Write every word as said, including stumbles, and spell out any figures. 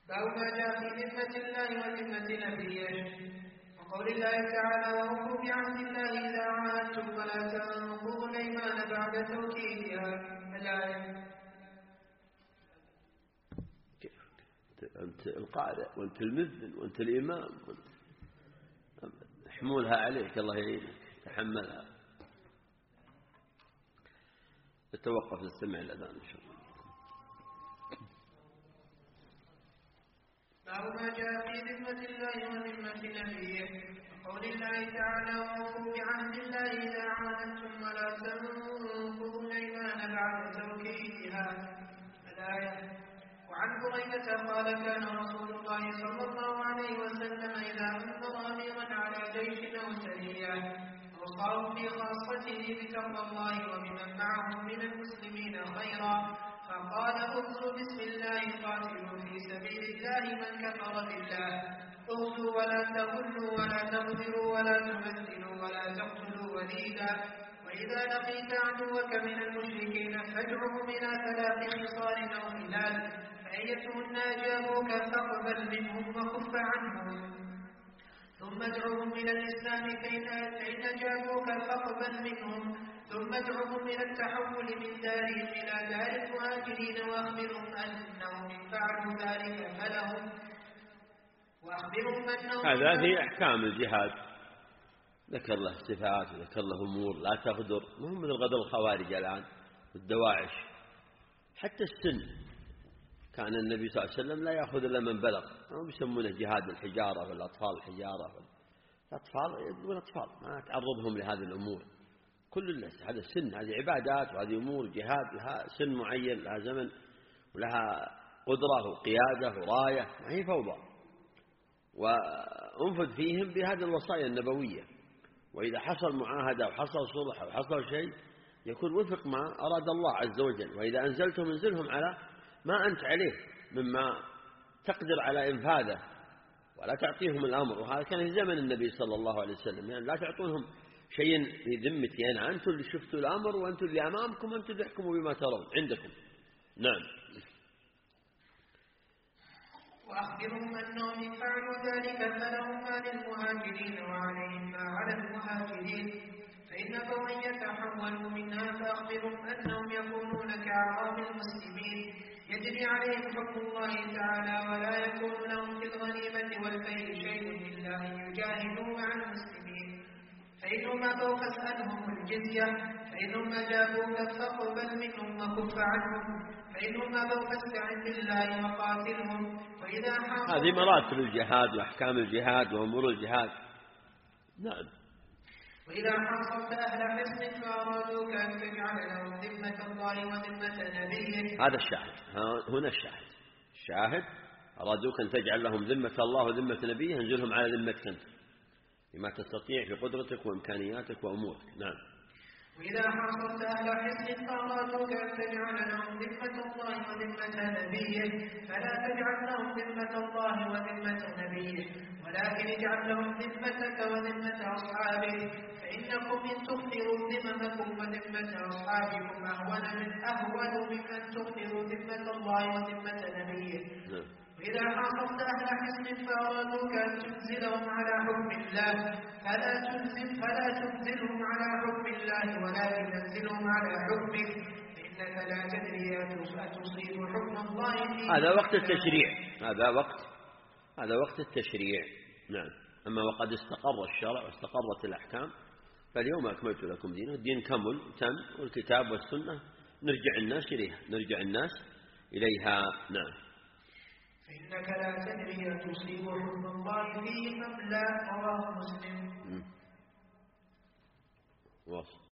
باب ما جاء في ذمة الله وذمة نبيه وقول الله تعالى وأوفوا بعهد الله إذا عاهدتم ولا تنقضوا الأيمان بعد توكيدها الآية. أنت القارئ وأنت المذن وأنت الإمام احملها عليك الله يعينك تحملها. تتوقف للسمع الأذان إن شاء الله. باب ما جاء في ذمة الله وذمة نبيه وقول الله تعالى وأوفوا بعهد الله إذا عاهدتم ولا تنقضوا الأيمان بعد توكيدها الآية. وعن بريدة قال كان رسول الله صلى الله عليه وسلم إذا أمر أميرا على جيش أو سرية أوصاه في خاصته بتقوى الله وبمن معهم من المسلمين خيرا فقال اغزوا بسم الله قاتلوا في سبيل الله من كفر بالله اغزوا ولا تغلوا ولا تغدروا ولا تمثلوا ولا تقتلوا وليدا وإذا لقيت عدوك من المشركين فادعهم إلى ثلاث خصال أو خلال فأيتهن أجابوك فاقبل منهم وكف عنهم ثم ادعهم إلى الإسلام فإن أجابوك فاقبل منهم ثم ادعهم إلى التحول من دارهم إلى دار المهاجرين وأخبرهم أنهم إن فعلوا ذلك فلهم وأخبرهم أنهم هذا في أحكام الجهاد ذكر له صفات وذكر له أمور لا تغدر مهم من الغدر الخوارج الآن والدواعش. حتى السن كان النبي صلى الله عليه وسلم لا يأخذ إلا من بلغ هم يسمونه جهاد الحجارة والأطفال الحجارة الأطفال يبدون أطفال ما تعرضهم لهذه الأمور. كل الناس هذا السن هذه عبادات وهذه أمور جهاد لها سن معين لها زمن ولها قدرة وقيادة وراية ما هي فوضى. وانفذ فيهم بهذه الوصايا النبوية وإذا حصل معاهدة وحصل صلح وحصل شيء يكون وفق ما أراد الله عز وجل. وإذا أنزلتم انزلهم على ما أنت عليه مما تقدر على إنفاذه ولا تعطيهم الأمر. وهذا كان في زمن النبي صلى الله عليه وسلم يعني لا تعطونهم شيء في ذمتي أنا أنتم اللي شفتوا الأمر وأنتم اللي أمامكم أنتم اللي احكموا بما ترون عندكم. نعم. وأخبرهم أنهم إن فعلوا ذلك فلهم ما للمهاجرين وعليهم ما على المهاجرين فإن قوما يتحولوا منها فأخبرهم أنهم يكونون كأعراب المسلمين يجري عليهم حكم الله تعالى ولا يكون لهم في الغنيمة والفيء شيء إلا أن يجاهدوا مع المسلمين فإنهم أبوا فاسألهم الجزية فإنهم أجابوك فاقبل منهم وكف عنهم فإنهم أبوا فاستعن بالله وقاتلهم. وإذا هذه مراتب الجهاد وأحكام الجهاد وأمور الجهاد. نعم. وإذا حاصرت أهل حصن فأرادوك أن تجعل لهم ذمة الله وذمة نبيه. هذا الشاهد هنا الشاهد الشاهد أرادوك أن تجعل لهم ذمة الله وذمة نبيه انزلهم على ذمتك أنت بما تستطيع في قدرتك وإمكانياتك وأمورك. نعم. وإذا حاصرت أهل حصن فأرادوك أن تجعل لهم ذمة الله وذمة نبيه فلا تجعل لهم ذمة الله وذمة نبيه ولكن اجعل لهم ذمتك وذمة أصحابه فإنكم إن تخفروا ذممكم وذمة أصحابكم أهون من أهون من أن تخفروا ذمة الله وذمة نبيه. وإذا حاصرت أهل حصن فأرادوك أن تنزلهم على حكم الله فلا تنزل فلا تنزلهم على حكم الله ولكن تنزلهم على حكمه فإنك لا تدري أتصيب حكم الله فيه. هذا وقت التشريع هذا وقت هذا وقت التشريع. نعم. أما وقد استقر الشرع واستقرت الأحكام فاليوم أكملت لكم دينه الدين كمل تم والكتاب والسنة نرجع الناس إليها نرجع الناس إليها. نعم. فإنك لا تدري أتصيب حكم الله فيه أم لا. رواه مسلم. وصل.